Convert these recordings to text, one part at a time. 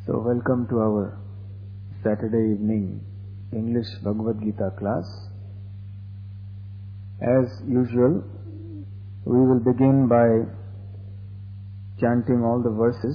So welcome to our Saturday evening English Bhagavad Gita class. As usual, we will begin by chanting all the verses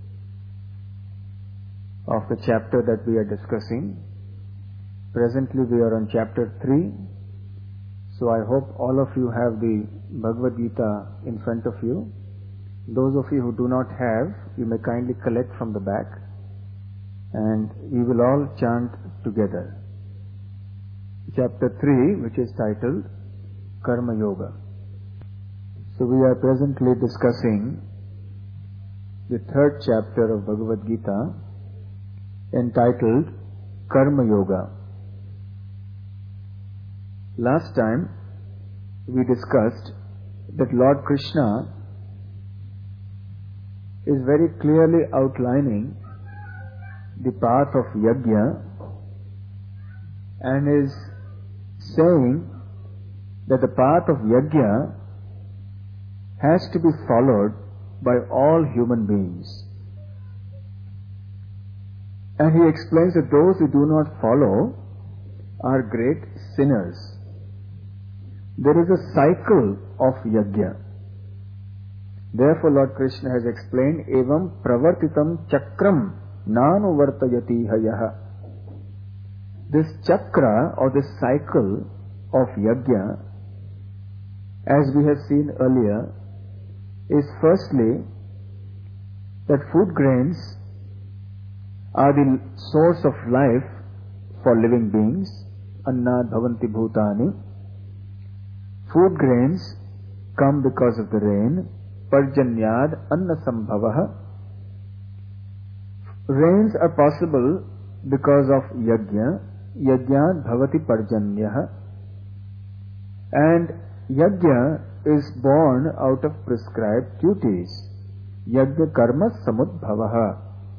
of the chapter that we are discussing. Presently we are on chapter 3. So I hope all of you have the Bhagavad Gita in front of you. Those of you who do not have, you may kindly collect from the back and we will all chant together. Chapter 3, which is titled Karma Yoga. So we are presently discussing the third chapter of Bhagavad Gita entitled Karma Yoga. Last time we discussed that Lord Krishna is very clearly outlining the path of yajna and is saying that the path of yajna has to be followed by all human beings. And he explains that those who do not follow are great sinners. There is a cycle of yajna. Therefore Lord Krishna has explained, evam pravartitam chakram nanu vartayati hayaha. This chakra or this cycle of yajna, as we have seen earlier, is firstly that food grains are the source of life for living beings. Annad bhavanti bhutani. Food grains come because of the rain. Parjanyad anna sambhavaha. Rains are possible because of yajna. Yajnad bhavati parjanyaha. And yajna is born out of prescribed duties. Yajna karma samudbhavaha.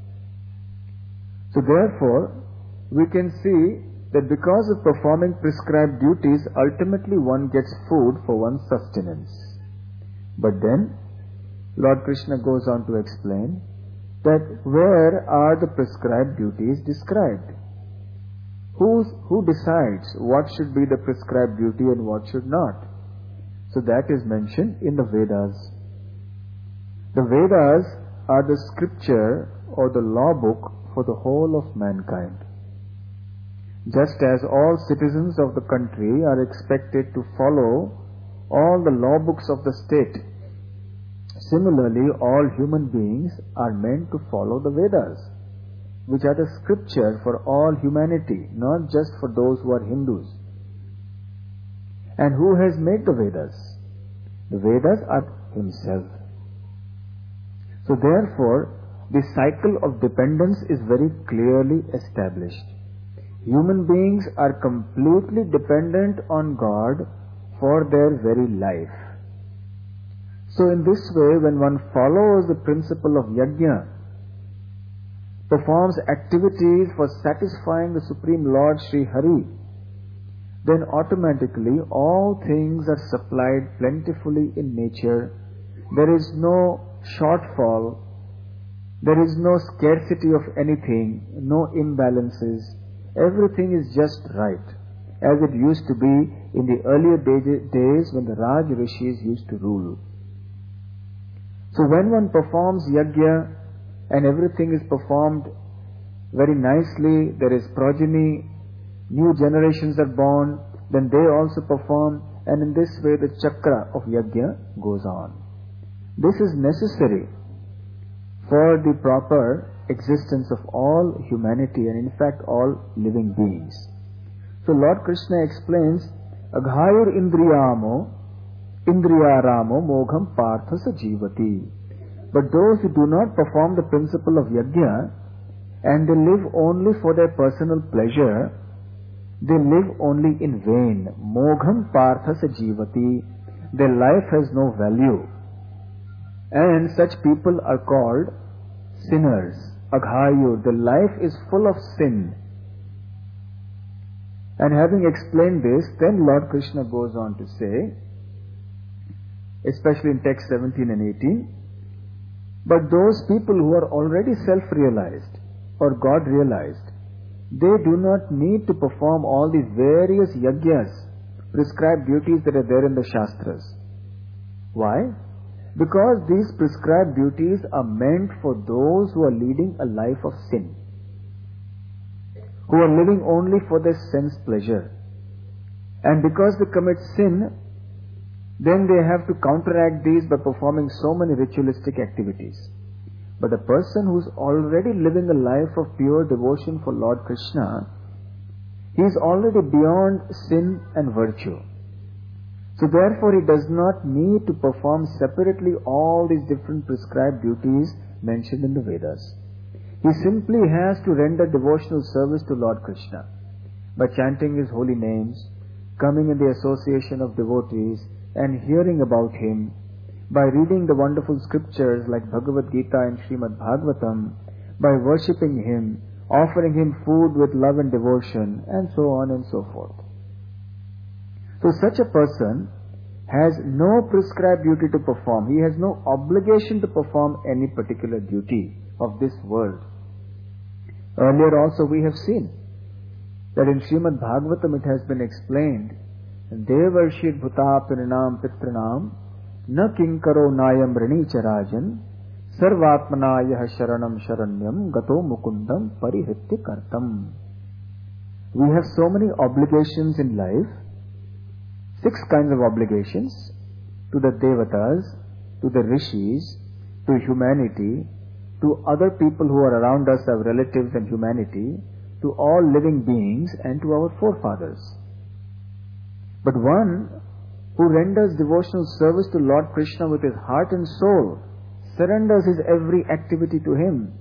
So therefore, we can see that because of performing prescribed duties, ultimately one gets food for one's sustenance. But then, Lord Krishna goes on to explain that where are the prescribed duties described? Who decides what should be the prescribed duty and what should not? So that is mentioned in the Vedas. The Vedas are the scripture or the law book for the whole of mankind. Just as all citizens of the country are expected to follow all the law books of the state, similarly all human beings are meant to follow the Vedas, which are the scripture for all humanity, not just for those who are Hindus. And who has made the Vedas? The Vedas are Himself. So therefore, the cycle of dependence is very clearly established. Human beings are completely dependent on God for their very life. So in this way, when one follows the principle of yajna, performs activities for satisfying the Supreme Lord Sri Hari, then automatically all things are supplied plentifully in nature. There is no shortfall. There is no scarcity of anything, no imbalances. Everything is just right, as it used to be in the earlier days when the Raj Rishis used to rule. So when one performs yajna and everything is performed very nicely, there is progeny, new generations are born, then they also perform, and in this way the chakra of yajna goes on. This is necessary for the proper existence of all humanity and in fact all living beings. So Lord Krishna explains, Aghayur indriyaramo mogham partha sajivati. But those who do not perform the principle of yajna and they live only for their personal pleasure, they live only in vain. Mogham partha sajivati. Their life has no value. And such people are called sinners. Aghayur, the life is full of sin. And having explained this, then Lord Krishna goes on to say, especially in text 17 and 18, but those people who are already self-realized, or God realized, they do not need to perform all these various yagyas, prescribed duties that are there in the Shastras. Why? Because these prescribed duties are meant for those who are leading a life of sin, who are living only for their sense pleasure. And because they commit sin, then they have to counteract these by performing so many ritualistic activities. But a person who is already living a life of pure devotion for Lord Krishna, he is already beyond sin and virtue. So therefore he does not need to perform separately all these different prescribed duties mentioned in the Vedas. He simply has to render devotional service to Lord Krishna by chanting his holy names, coming in the association of devotees and hearing about him, by reading the wonderful scriptures like Bhagavad Gita and Srimad Bhagavatam, by worshipping him, offering him food with love and devotion, and so on and so forth. So such a person has no prescribed duty to perform. He has no obligation to perform any particular duty of this world. Earlier also we have seen that in Srimad Bhagavatam it has been explained, Devarshid Bhuta Pirinam Pitranam Na Kinkaro Nayam Ranicharajan Sarvatmana Yah Sharanam Sharanyam Gato Mukundam Parihritti Kartam. We have so many obligations in life, 6 kinds of obligations: to the Devatas, to the Rishis, to humanity, to other people who are around us, our relatives and humanity, to all living beings, and to our forefathers. But one who renders devotional service to Lord Krishna with his heart and soul, surrenders his every activity to him.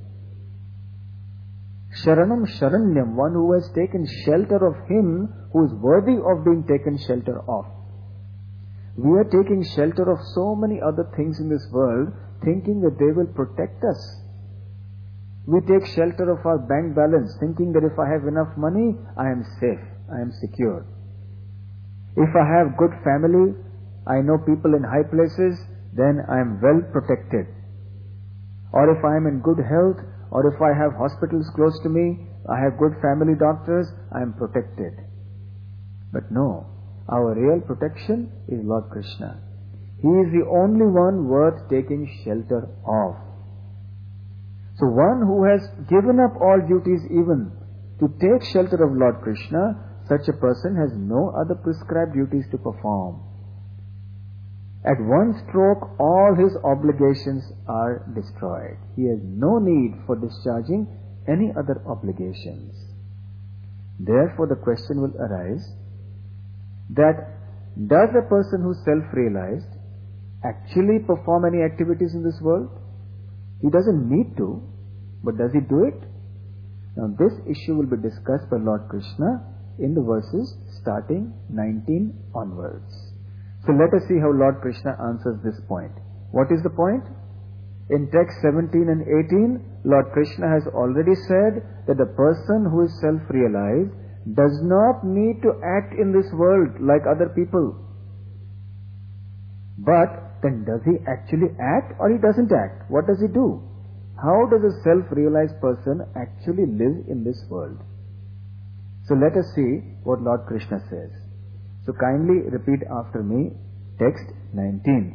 Sharanam Sharanyam, one who has taken shelter of him who is worthy of being taken shelter of. We are taking shelter of so many other things in this world, thinking that they will protect us. We take shelter of our bank balance, thinking that if I have enough money, I am safe, I am secure. If I have good family, I know people in high places, then I am well protected. Or if I am in good health, or if I have hospitals close to me, I have good family doctors, I am protected. But no, our real protection is Lord Krishna. He is the only one worth taking shelter of. So one who has given up all duties even to take shelter of Lord Krishna, such a person has no other prescribed duties to perform. At one stroke, all his obligations are destroyed. He has no need for discharging any other obligations. Therefore, the question will arise that does a person who is self-realized actually perform any activities in this world? He doesn't need to, but does he do it? Now, this issue will be discussed by Lord Krishna in the verses starting 19 onwards. So let us see how Lord Krishna answers this point. What is the point? In text 17 and 18, Lord Krishna has already said that the person who is self-realized does not need to act in this world like other people. But then does he actually act or he doesn't act? What does he do? How does a self-realized person actually live in this world? So let us see what Lord Krishna says. So kindly repeat after me, text 19.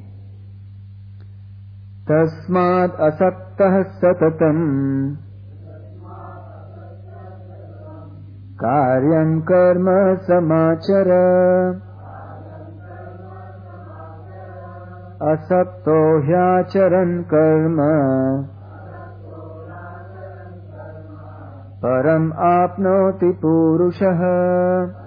Tasmad asaktah satatam karyam karma samachara asakto hyacharan karma param apnoti purushah.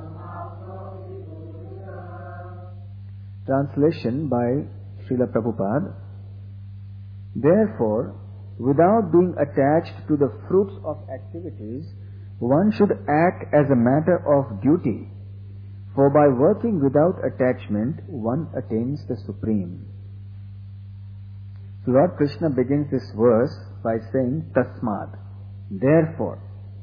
Translation by Srila Prabhupada. Therefore, without being attached to the fruits of activities, one should act as a matter of duty, for by working without attachment, one attains the Supreme. So Lord Krishna begins this verse by saying, Tasmad, therefore.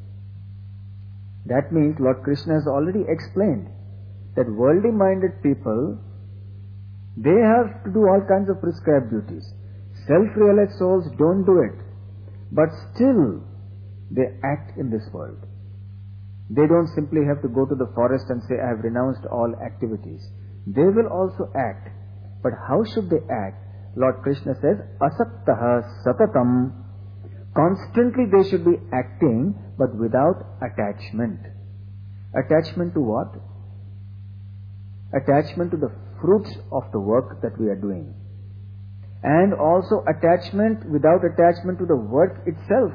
That means Lord Krishna has already explained that worldly-minded people, they have to do all kinds of prescribed duties. Self-realized souls don't do it. But still, they act in this world. They don't simply have to go to the forest and say, I have renounced all activities. They will also act. But how should they act? Lord Krishna says, asaktaha satatam. Constantly they should be acting, but without attachment. Attachment to what? Attachment to the fruits of the work that we are doing. And also without attachment to the work itself.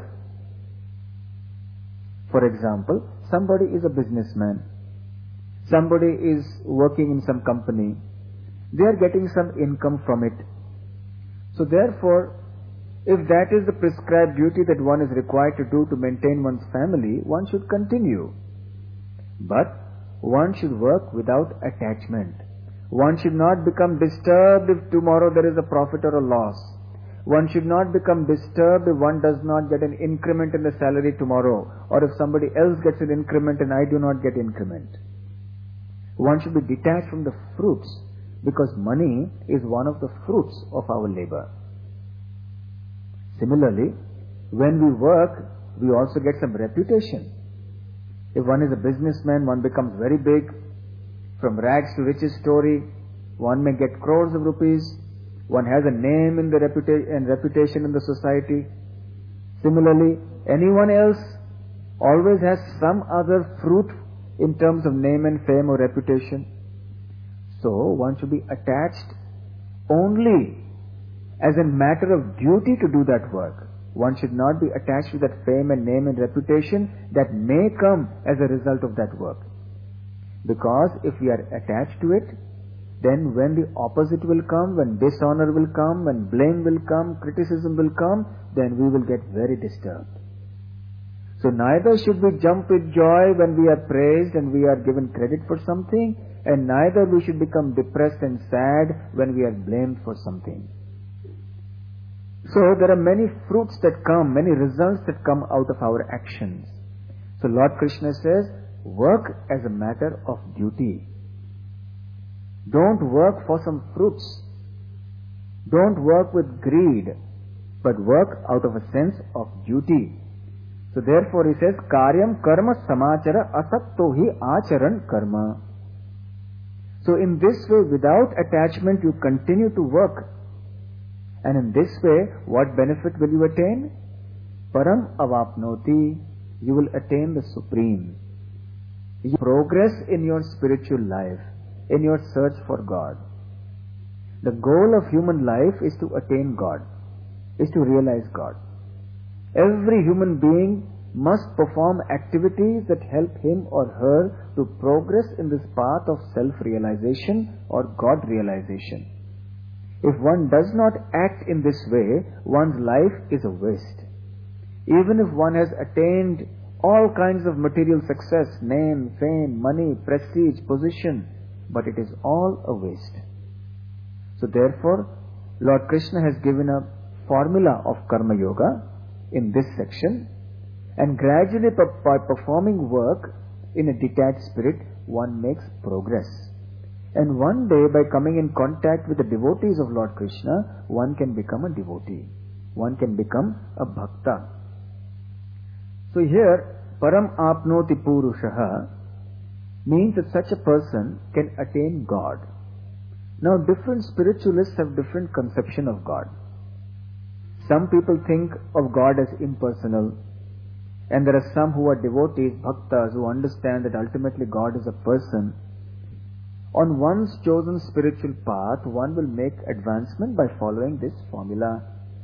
For example, somebody is a businessman. Somebody is working in some company. They are getting some income from it. So therefore, if that is the prescribed duty that one is required to do to maintain one's family, one should continue. But one should work without attachment. One should not become disturbed if tomorrow there is a profit or a loss. One should not become disturbed if one does not get an increment in the salary tomorrow, or if somebody else gets an increment and I do not get increment. One should be detached from the fruits, because money is one of the fruits of our labor. Similarly, when we work, we also get some reputation. If one is a businessman, one becomes very big. From rags to riches story, one may get crores of rupees. One has a name in the reputation in the society. Similarly, anyone else always has some other fruit in terms of name and fame or reputation. So one should be attached only as a matter of duty to do that work. One should not be attached to that fame and name and reputation that may come as a result of that work. Because if we are attached to it, then when the opposite will come, when dishonor will come, when blame will come, criticism will come, then we will get very disturbed. So neither should we jump with joy when we are praised and we are given credit for something, and neither we should become depressed and sad when we are blamed for something. So there are many fruits that come, many results that come out of our actions. So Lord Krishna says, work as a matter of duty. Don't work for some fruits. Don't work with greed, but work out of a sense of duty. So therefore he says, Karyam karma samachara asakto hi acharan karma. So in this way, without attachment, you continue to work. And in this way, what benefit will you attain? Param avapnoti. You will attain the supreme. You progress in your spiritual life, in your search for God. The goal of human life is to attain God, is to realize God. Every human being must perform activities that help him or her to progress in this path of self-realization or God-realization. If one does not act in this way, one's life is a waste. Even if one has attained all kinds of material success, name, fame, money, prestige, position, but it is all a waste. So therefore, Lord Krishna has given a formula of Karma Yoga in this section, and gradually by performing work in a detached spirit, one makes progress. And one day, by coming in contact with the devotees of Lord Krishna, one can become a devotee. One can become a bhakta. So here, param apnoti purushaha means that such a person can attain God. Now, different spiritualists have different conception of God. Some people think of God as impersonal, and there are some who are devotees, bhaktas, who understand that ultimately God is a person. On one's chosen spiritual path, one will make advancement by following this formula.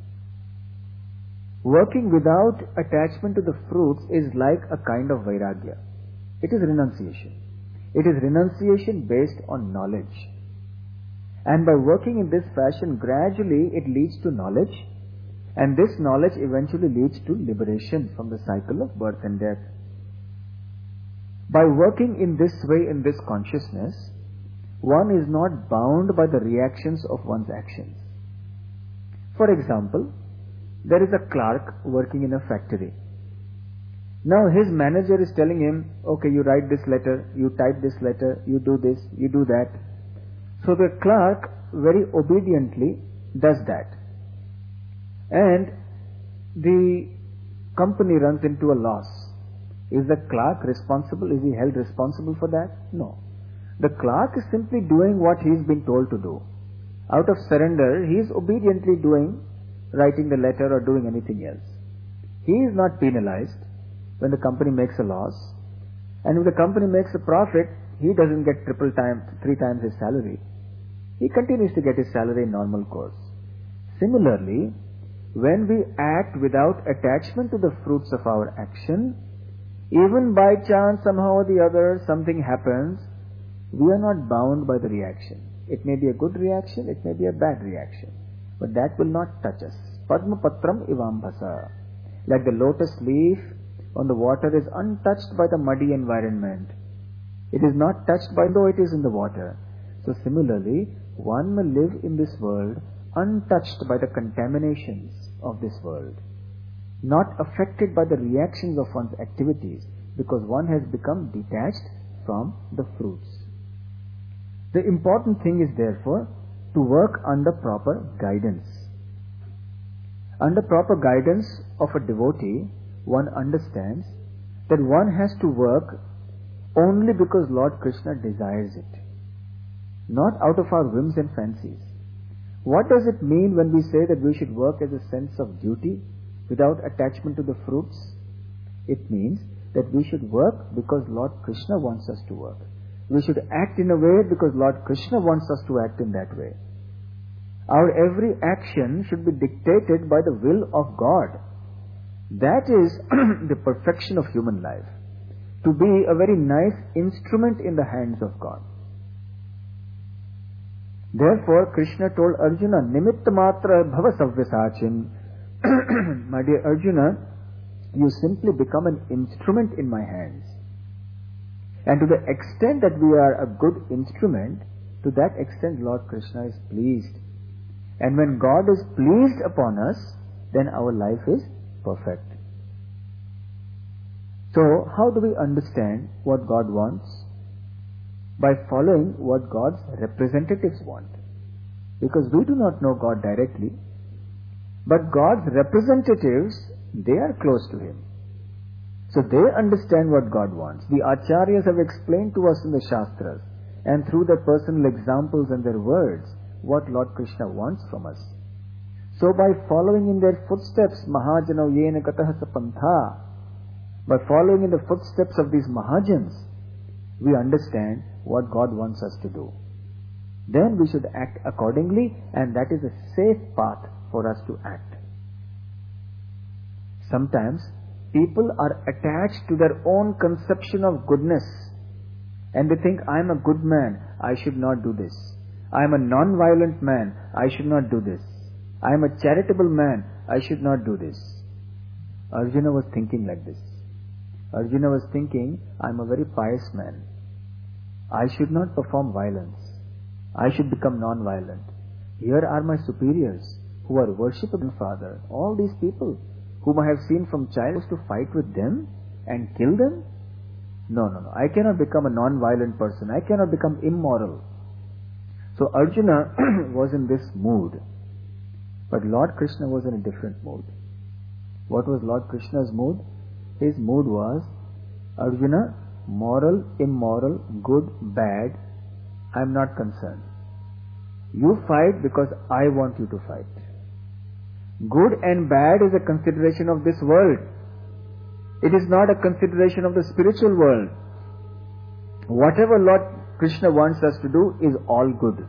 Working without attachment to the fruits is like a kind of vairagya. It is renunciation. It is renunciation based on knowledge. And by working in this fashion, gradually it leads to knowledge, and this knowledge eventually leads to liberation from the cycle of birth and death. By working in this way, in this consciousness, one is not bound by the reactions of one's actions. For example, there is a clerk working in a factory. Now his manager is telling him, okay, you write this letter, you type this letter, you do this, you do that. So the clerk very obediently does that. And the company runs into a loss, is the clerk responsible? Is he held responsible for that? No. The clerk is simply doing what he is being told to do. Out of surrender, he is obediently writing the letter or doing anything else. He is not penalized when the company makes a loss. And if the company makes a profit, he doesn't get three times his salary. He continues to get his salary in normal course. Similarly, when we act without attachment to the fruits of our action, even by chance somehow or the other something happens, we are not bound by the reaction. It may be a good reaction, it may be a bad reaction, but that will not touch us. Padma patram ivambhasa. Like the lotus leaf on the water is untouched by the muddy environment. It is not touched by though it is in the water. So similarly, one may live in this world untouched by the contaminations of this world, not affected by the reactions of one's activities, because one has become detached from the fruits. The important thing is therefore to work under proper guidance. Under proper guidance of a devotee, one understands that one has to work only because Lord Krishna desires it, not out of our whims and fancies. What does it mean when we say that we should work as a sense of duty without attachment to the fruits? It means that we should work because Lord Krishna wants us to work. We should act in a way because Lord Krishna wants us to act in that way. Our every action should be dictated by the will of God. That is the perfection of human life. To be a very nice instrument in the hands of God. Therefore, Krishna told Arjuna, Nimitta matra bhava savyasachin. My dear Arjuna, you simply become an instrument in my hands. And to the extent that we are a good instrument, to that extent Lord Krishna is pleased. And when God is pleased upon us, then our life is perfect. So, how do we understand what God wants? By following what God's representatives want. Because we do not know God directly, but God's representatives, they are close to Him. So they understand what God wants. The Acharyas have explained to us in the Shastras, and through their personal examples and their words, what Lord Krishna wants from us. So by following in their footsteps, Mahajano yena katah sapantha, by following in the footsteps of these Mahajans, we understand what God wants us to do. Then we should act accordingly, and that is a safe path for us to act. Sometimes people are attached to their own conception of goodness, and they think, I am a good man, I should not do this. I am a non-violent man, I should not do this. I am a charitable man, I should not do this. Arjuna was thinking like this. Arjuna was thinking, I am a very pious man. I should not perform violence. I should become non-violent. Here are my superiors who are worshipping Father. All these people whom I have seen from childhood, to fight with them and kill them? No. I cannot become a non-violent person. I cannot become immoral. So Arjuna was in this mood. But Lord Krishna was in a different mood. What was Lord Krishna's mood? His mood was, Arjuna, moral, immoral, good, bad, I am not concerned. You fight because I want you to fight. Good and bad is a consideration of this world. It is not a consideration of the spiritual world. Whatever Lord Krishna wants us to do is all good.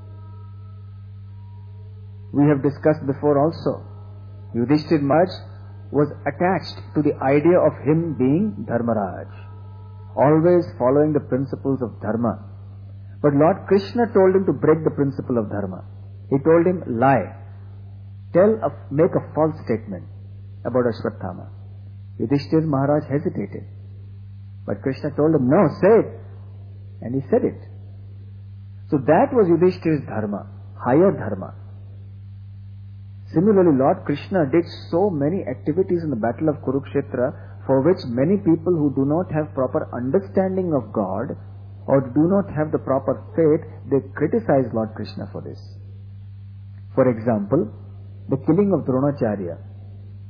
We have discussed before also. Yudhishthir Maharaj was attached to the idea of him being Dharmaraj, always following the principles of Dharma. But Lord Krishna told him to break the principle of Dharma. He told him, lie. Make a false statement about Ashwatthama. Yudhishthir Maharaj hesitated. But Krishna told him, no, say it. And he said it. So that was Yudhishthir's Dharma, higher Dharma. Similarly, Lord Krishna did so many activities in the battle of Kurukshetra for which many people who do not have proper understanding of God or do not have the proper faith, they criticize Lord Krishna for this. For example, the killing of Dronacharya.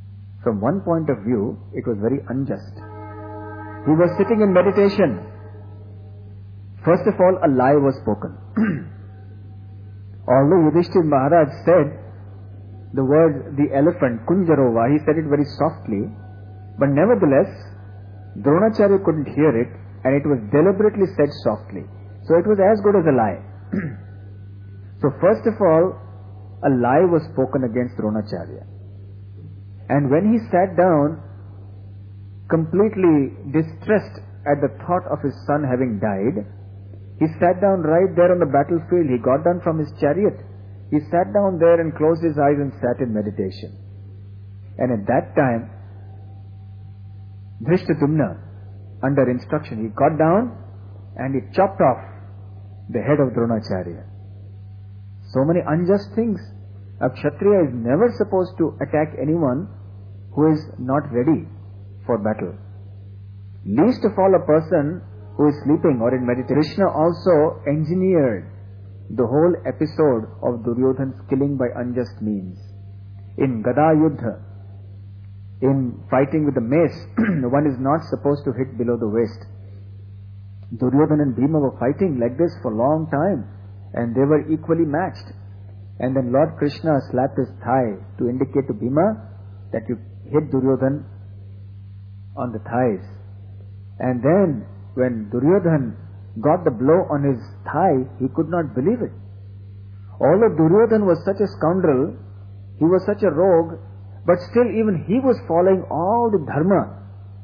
From one point of view, it was very unjust. He was sitting in meditation. First of all, a lie was spoken. Although Yudhishthir Maharaj said the word, the elephant, Kunjarova, he said it very softly, but nevertheless, Dronacharya couldn't hear it, and it was deliberately said softly. So it was as good as a lie. So first of all, a lie was spoken against Dronacharya. And when he sat down, completely distressed at the thought of his son having died, he sat down right there on the battlefield. He got down from his chariot. He sat down there and closed his eyes and sat in meditation. And at that time, Drishtadyumna, under instruction, he got down and he chopped off the head of Dronacharya. So many unjust things. A Kshatriya is never supposed to attack anyone who is not ready for battle. Least of all a person who is sleeping or in meditation. Krishna also engineered the whole episode of Duryodhana's killing by unjust means. In Gada Yuddha, in fighting with the mace, one is not supposed to hit below the waist. Duryodhana and Bhima were fighting like this for a long time, and they were equally matched. And then Lord Krishna slapped his thigh to indicate to Bhima that you hit Duryodhana on the thighs. And then when Duryodhana got the blow on his thigh, he could not believe it. Although Duryodhana was such a scoundrel, he was such a rogue, but still even he was following all the dharma.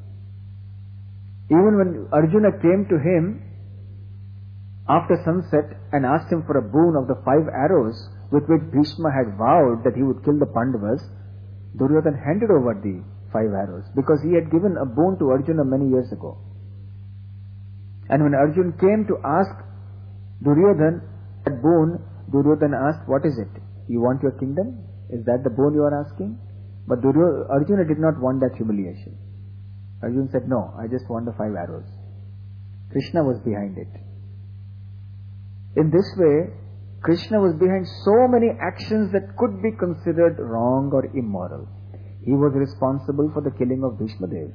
Even when Arjuna came to him after sunset and asked him for a boon of the 5 arrows with which Bhishma had vowed that he would kill the Pandavas, Duryodhana handed over the 5 arrows because he had given a boon to Arjuna many years ago. And when Arjuna came to ask Duryodhana that boon, Duryodhana asked, what is it? You want your kingdom? Is that the boon you are asking? But Arjuna did not want that humiliation. Arjuna said, no, I just want the 5 arrows. Krishna was behind it. In this way, Krishna was behind so many actions that could be considered wrong or immoral. He was responsible for the killing of Bhishma Dev.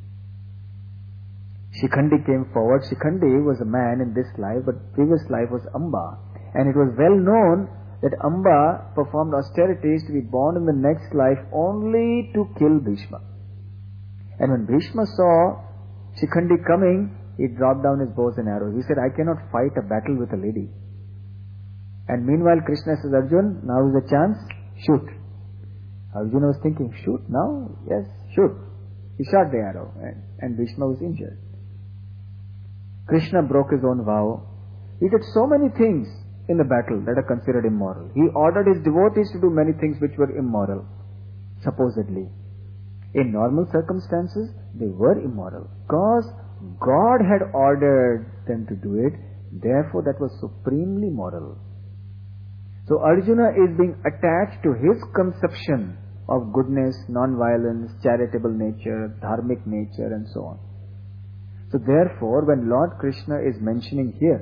Shikhandi came forward. Shikhandi was a man in this life, but previous life was Amba. And it was well known that Amba performed austerities to be born in the next life only to kill Bhishma. And when Bhishma saw Shikhandi coming, he dropped down his bows and arrows. He said, I cannot fight a battle with a lady. And meanwhile Krishna says, Arjuna, now is the chance, shoot. Arjuna was thinking, shoot now? Yes, shoot. He shot the arrow and Bhishma was injured. Krishna broke his own vow. He did so many things in the battle that are considered immoral. He ordered his devotees to do many things which were immoral, supposedly. In normal circumstances, they were immoral. Because God had ordered them to do it, therefore that was supremely moral. So Arjuna is being attached to his conception of goodness, non-violence, charitable nature, dharmic nature and so on. So therefore, when Lord Krishna is mentioning here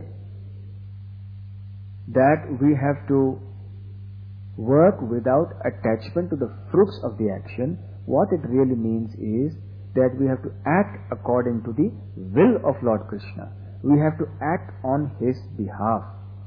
that we have to work without attachment to the fruits of the action, what it really means is that we have to act according to the will of Lord Krishna. We have to act on His behalf.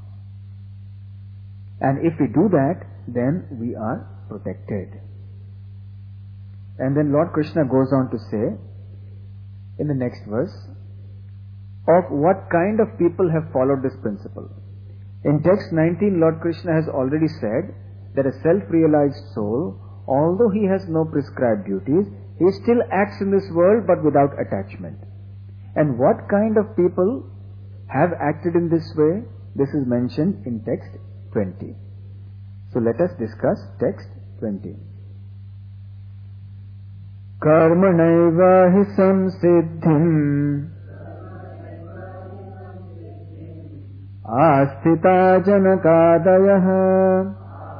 And if we do that, then we are protected. And then Lord Krishna goes on to say, in the next verse, of what kind of people have followed this principle. In text 19, Lord Krishna has already said that a self-realized soul, although he has no prescribed duties, he still acts in this world but without attachment. And what kind of people have acted in this way? This is mentioned in text 20. So let us discuss text 20. Karmanaiva hi samsiddhim Asthita janakadayah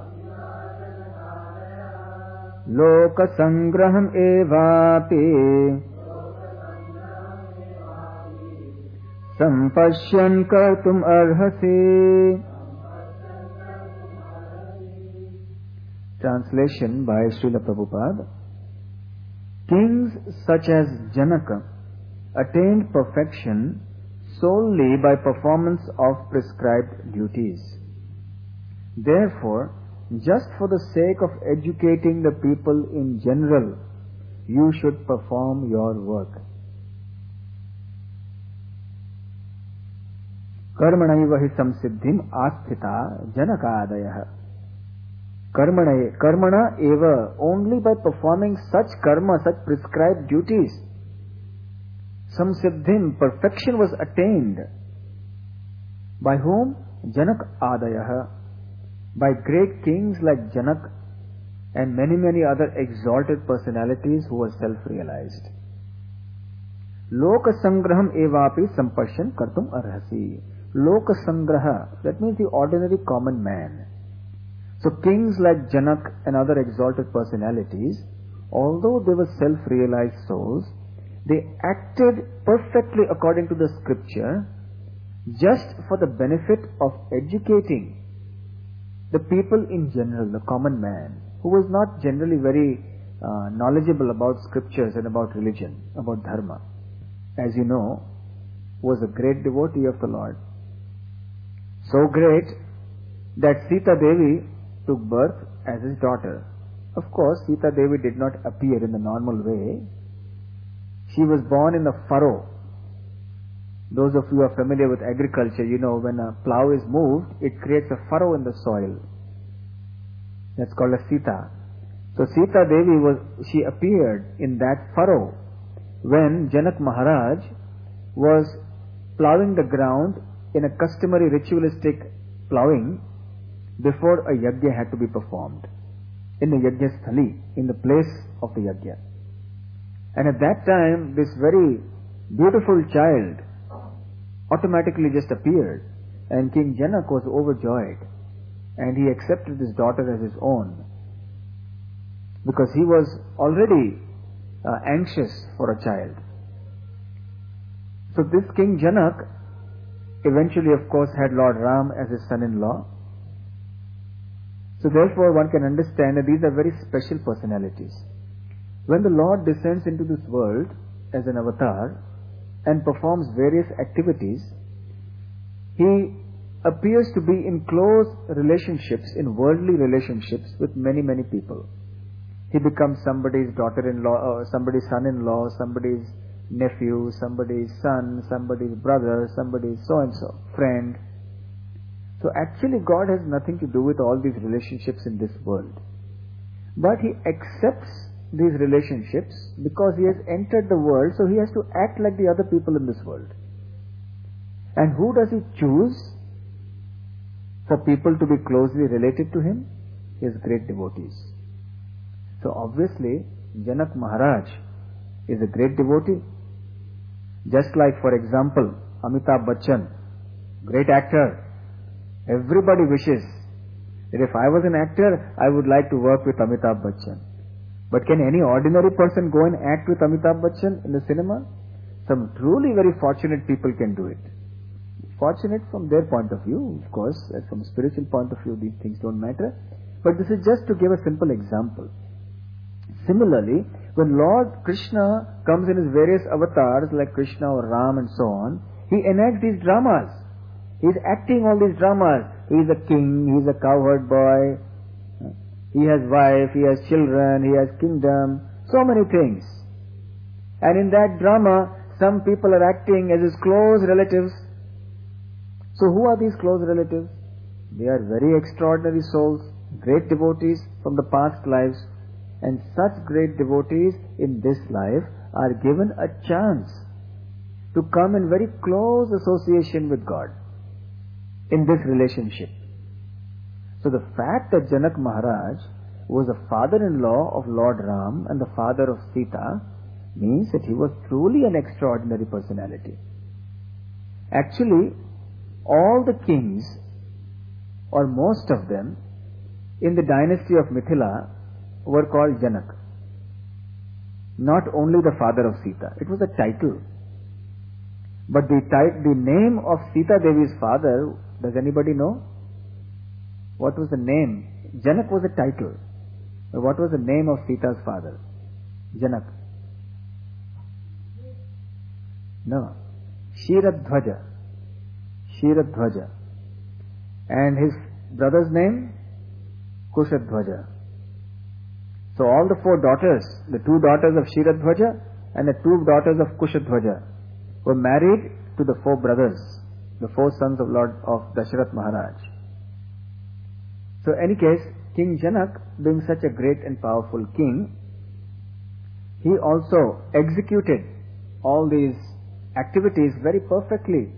Lokasangraham evapi Sampashyan kartum arhasi. Translation by Srila Prabhupada. Kings such as Janaka attained perfection solely by performance of prescribed duties. Therefore, just for the sake of educating the people in general, you should perform your work. Karmanaiva hi samsiddhim asthita janakadayah. Karmana eva, only by performing such karma, such prescribed duties, samsiddhim, perfection was attained. By whom? Janak adayah. By great kings like Janak and many other exalted personalities who were self-realized. Loka sangraham evapi sampashyan kartum arhasi. Loka sangraha, that means the ordinary common man. So kings like Janak and other exalted personalities, although they were self-realized souls, they acted perfectly according to the scripture just for the benefit of educating the people in general, the common man, who was not generally very knowledgeable about scriptures and about religion, about dharma. As you know, was a great devotee of the Lord. So great that Sita Devi took birth as his daughter. Of course, Sita Devi did not appear in the normal way. She was born in a furrow. Those of you who are familiar with agriculture, you know when a plow is moved, it creates a furrow in the soil. That's called a Sita. So Sita Devi she appeared in that furrow when Janak Maharaj was plowing the ground in a customary ritualistic plowing before a yajna had to be performed. In the yajna sthali, in the place of the yajna. And at that time, this very beautiful child automatically just appeared, and King Janak was overjoyed, and he accepted his daughter as his own, because he was already anxious for a child. So this King Janak eventually, of course, had Lord Ram as his son-in-law. So therefore one can understand that these are very special personalities. When the Lord descends into this world as an avatar and performs various activities, he appears to be in close relationships, in worldly relationships with many people. He becomes somebody's daughter-in-law, or somebody's son-in-law, somebody's nephew, somebody's son, somebody's brother, somebody's so-and-so, friend. So actually God has nothing to do with all these relationships in this world. But he accepts these relationships because he has entered the world, so he has to act like the other people in this world. And who does he choose for people to be closely related to him? His great devotees. So obviously Janak Maharaj is a great devotee. Just like, for example, Amitabh Bachchan, great actor. Everybody wishes that if I was an actor, I would like to work with Amitabh Bachchan. But can any ordinary person go and act with Amitabh Bachchan in the cinema? Some truly very fortunate people can do it. Fortunate from their point of view, of course, from a spiritual point of view, these things don't matter. But this is just to give a simple example. Similarly, when Lord Krishna comes in his various avatars like Krishna or Ram and so on, he enacts these dramas. He is acting all these dramas. He is a king, he is a cowherd boy, he has wife, he has children, he has kingdom, so many things. And in that drama, some people are acting as his close relatives. So who are these close relatives? They are very extraordinary souls, great devotees from the past lives. And such great devotees in this life are given a chance to come in very close association with God in this relationship. So the fact that Janak Maharaj was a father-in-law of Lord Ram and the father of Sita means that he was truly an extraordinary personality. Actually, all the kings, or most of them, in the dynasty of Mithila were called Janak. Not only the father of Sita. It was a title. But the name of Sita Devi's father, does anybody know? What was the name? Janak was a title. But what was the name of Sita's father? Janak. No. Kshiradhwaja. Kshiradhwaja. And his brother's name? Kushadhwaja. So all the 4 daughters, the 2 daughters of Kshiradhwaja and the 2 daughters of Kushadhwaja, were married to the 4 brothers, the 4 sons of Lord of Dasharath Maharaj. So in any case, King Janak, being such a great and powerful king, he also executed all these activities very perfectly,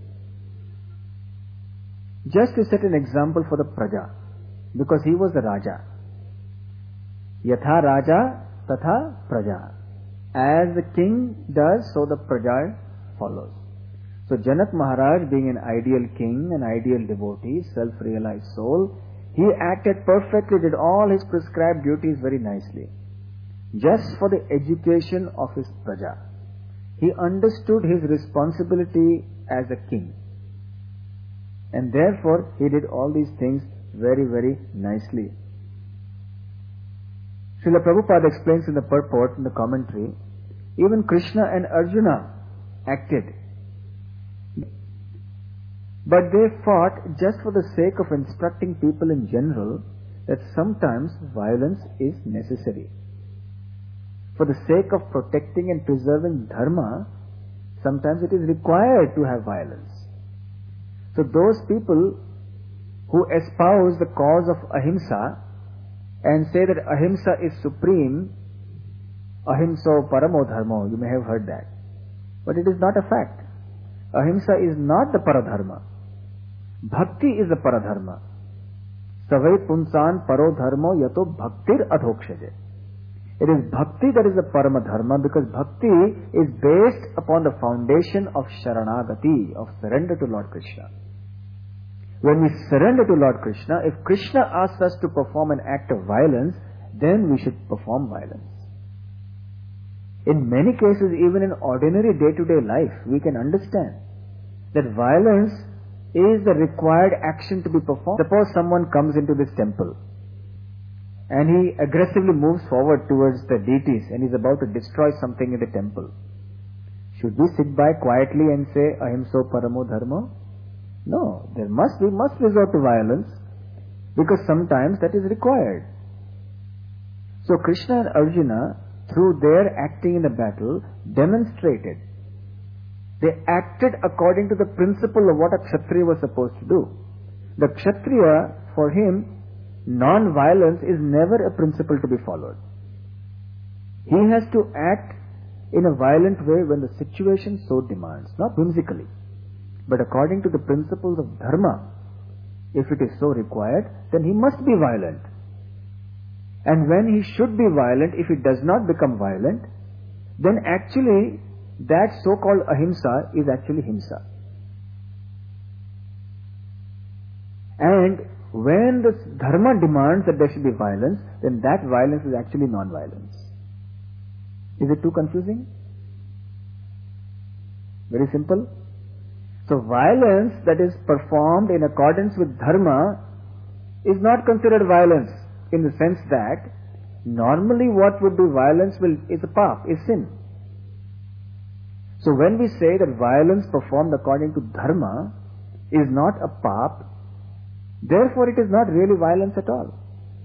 just to set an example for the Praja, because he was the Raja. Yatha Raja Tatha Praja. As the king does, so the Praja follows. So Janak Maharaj, being an ideal king, an ideal devotee, self-realized soul, he acted perfectly, did all his prescribed duties very nicely, just for the education of his Praja. He understood his responsibility as a king, and therefore he did all these things very, very nicely. Srila Prabhupada explains in the purport, in the commentary, even Krishna and Arjuna acted, but they fought just for the sake of instructing people in general that sometimes violence is necessary. For the sake of protecting and preserving dharma, sometimes it is required to have violence. So those people who espouse the cause of ahimsa and say that ahimsa is supreme, ahimso paramo dharmo, you may have heard that. But it is not a fact. Ahimsa is not the paradharma. Bhakti is the paradharma. Savai punsan paro dharmo yato bhaktir adhokshaje. It is bhakti that is the paramadharma, because bhakti is based upon the foundation of sharanagati, of surrender to Lord Krishna. When we surrender to Lord Krishna, if Krishna asks us to perform an act of violence, then we should perform violence. In many cases, even in ordinary day-to-day life, we can understand that violence is the required action to be performed. Suppose someone comes into this temple and he aggressively moves forward towards the deities and is about to destroy something in the temple. Should we sit by quietly and say, ahimso paramo dharmo? No, we must resort to violence, because sometimes that is required. So Krishna and Arjuna, through their acting in the battle, demonstrated. They acted according to the principle of what a Kshatriya was supposed to do. The Kshatriya, for him, non-violence is never a principle to be followed. He has to act in a violent way when the situation so demands, not whimsically, but according to the principles of dharma. If it is so required, then he must be violent. And when he should be violent, if he does not become violent, then actually that so-called ahimsa is actually himsa. And when the dharma demands that there should be violence, then that violence is actually non-violence. Is it too confusing? Very simple. So violence that is performed in accordance with dharma is not considered violence, in the sense that normally what would be violence is a pap, is sin. So when we say that violence performed according to dharma is not a pap, therefore it is not really violence at all.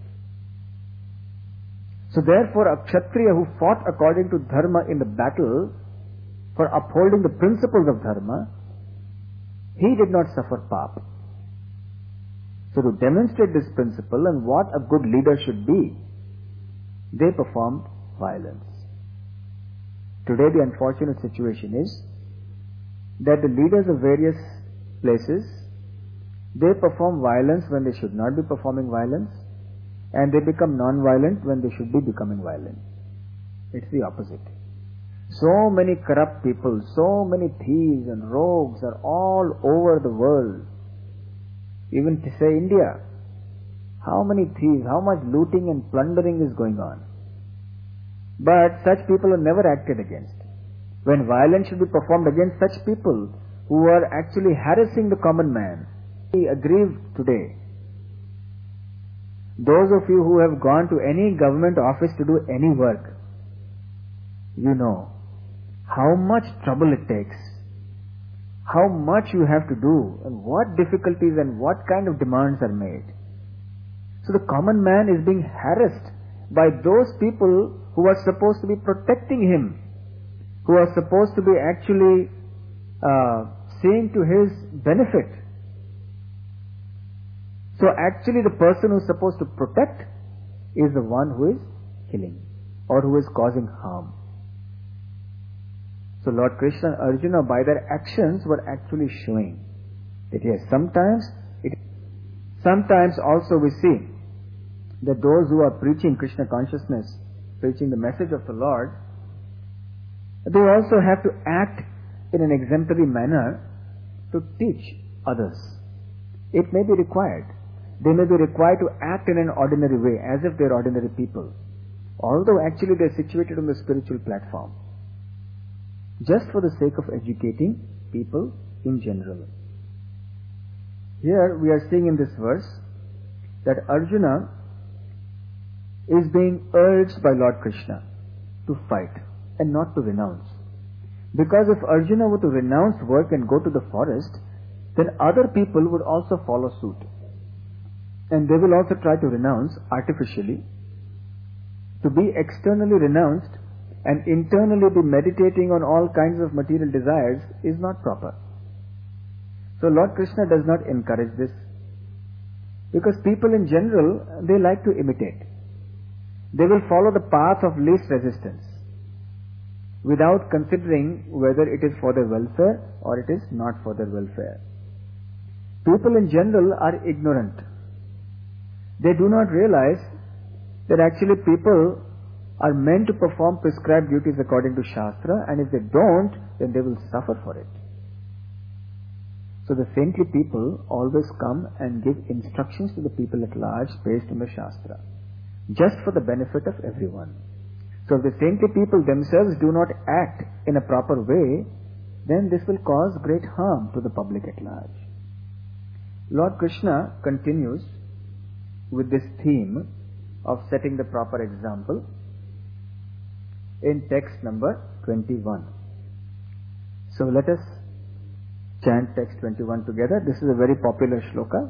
So therefore a Kshatriya who fought according to dharma in the battle for upholding the principles of dharma, he did not suffer pap. So to demonstrate this principle and what a good leader should be, they performed violence. Today the unfortunate situation is that the leaders of various places, they perform violence when they should not be performing violence, and they become non-violent when they should be becoming violent. It's the opposite. So many corrupt people, so many thieves and rogues are all over the world. Even to say India, how many thieves, how much looting and plundering is going on. But such people are never acted against. When violence should be performed against such people who are actually harassing the common man, be aggrieved today. Those of you who have gone to any government office to do any work, you know how much trouble it takes how much you have to do and what difficulties and what kind of demands are made. So the common man is being harassed by those people who are supposed to be protecting him, who are supposed to be actually seeing to his benefit. So actually the person who is supposed to protect is the one who is killing or who is causing harm. So Lord Krishna and Arjuna by their actions were actually showing that yes, sometimes also we see that those who are preaching Krishna consciousness, preaching the message of the Lord, they also have to act in an exemplary manner to teach others. It may be required. They may be required to act in an ordinary way, as if they are ordinary people, although actually they are situated on the spiritual platform, just for the sake of educating people in general. Here we are seeing in this verse that Arjuna is being urged by Lord Krishna to fight and not to renounce. Because if Arjuna were to renounce work and go to the forest, then other people would also follow suit. And they will also try to renounce artificially. To be externally renounced and internally be meditating on all kinds of material desires is not proper. So Lord Krishna does not encourage this. Because people in general, they like to imitate. They will follow the path of least resistance without considering whether it is for their welfare or it is not for their welfare. People in general are ignorant. They do not realize that actually people are meant to perform prescribed duties according to Shastra, and if they don't, then they will suffer for it. So the saintly people always come and give instructions to the people at large based on the Shastra, just for the benefit of everyone. So if the saintly people themselves do not act in a proper way, then this will cause great harm to the public at large. Lord Krishna continues with this theme of setting the proper example in text number 21. So let us chant text 21 together. This is a very popular shloka.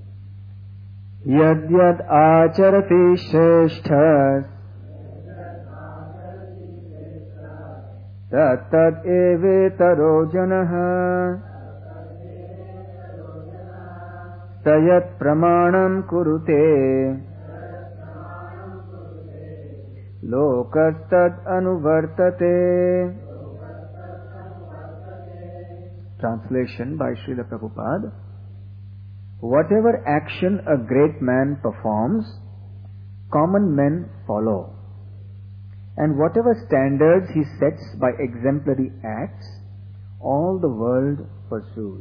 Yad yad acharati shreshthas tat tad evetaro janah sayat pramanam kurute lokastad anuvartate. Translation by Srila Prabhupada. Whatever action a great man performs, common men follow. And whatever standards he sets by exemplary acts, all the world pursues.